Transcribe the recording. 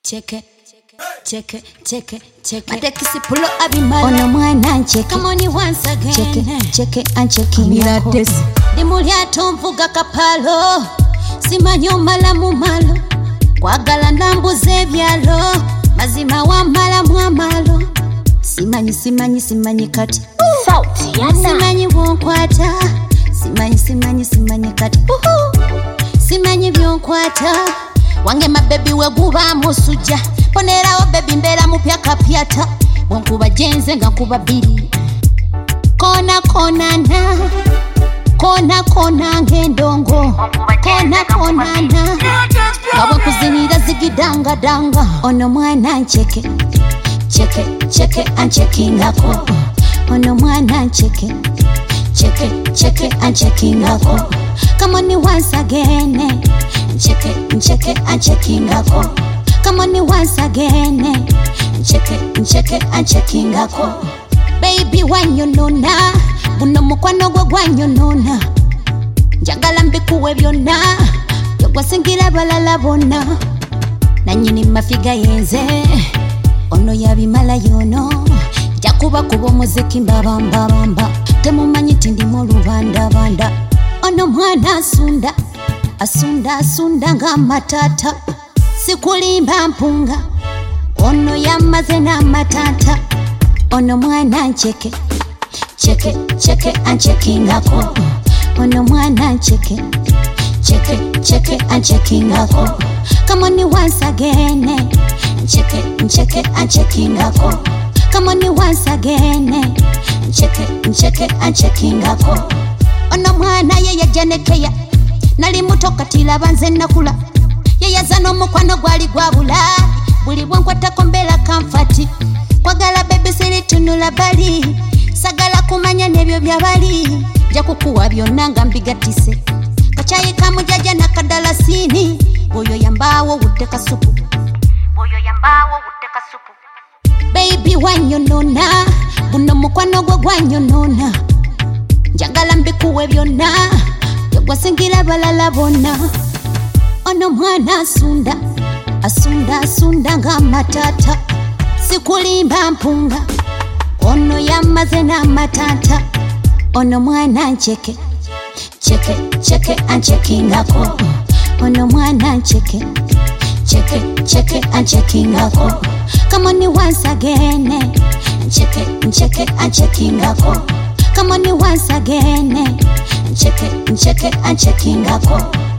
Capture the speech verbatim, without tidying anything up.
Check it, check it, check it, check it. Matekisi pulo abimala. Ono mwana check it. Come on once again. Check it, check it and check it. Mirates. Dimulya tomvuga kapalo. Simanyo mala mu malo. Kwagala ndambuze ebyalo. Mazima wa mala mu amalo. Simanyi simanyi simanyi kati. Sauti yana. Simanyi bwonkwata. Simanyi simanyi simanyi kati. Simanyi byonkwata. Wange mabebi we guba musuja. Ponerawo baby mbera mupya kapyata. Bwonkuba jenze nga kuba biri. Kona kona na. Kona kona ngendongo. Kona kona na. Gawa kuzinira zigidanga danga. Ono mwana ncheke. Cheke cheke anchecking ako. Ono mwana ncheke. Cheke cheke anchecking ako. Come on once again. Check it, check it, and checking ako. Come on once again. Check it, check it, and checking ako. Baby, when you know na, buno mukwano gwa gwanyo nona. Njagala mbikuwe byonna, yogwasingira balala bonna. Nanyini mafiga yenze, ono yabimala yono. Jakuba kubo muziki mbabamba bamba. Temumanyi tindi mu lubanda banda. Ono mwana asunda. Asunda asunda nga matata. Sikulimba mpunga. Ono yamaze na matata. Ono mwana ncheke. Cheke cheke anchecking ako. Ono mwana ncheke. Cheke cheke anchecking ako. Come on once again. Cheke cheke anchecking ako. Come on once again. Cheke cheke anchecking ako. Ono mwana yeye janekeya. Nali mutoka tilaba nze nakula. Yeyaza n'omukwano gwali gwabula. Buli bwenkwatako mbeera kamfati. Kwagala bebe siri tunula bali. Sagala kumanya n'ebyo byabali. Nja kukuwa byonna nga mbigatise. Kachayi kamujaja na kadalasini. Oyo yambaawo wudde supu. Oyo yambaawo wudde supu. Baby wanyonona. Buno mukwano gwo gwanyonona. Njagala mbikuwe byonna. Yogwasingira balala bonna. Ono mwana asunda. Asunda asunda nga matata. Sikulimba mpunga. Ono yamaze na matata. Ono mwana ncheke. Cheke cheke anchecking ako. Ono mwana ncheke. Cheke cheke anchecking ako. Come on once again. Cheke cheke anchecking ako. Come on once again. Check it, check it, and checking ako.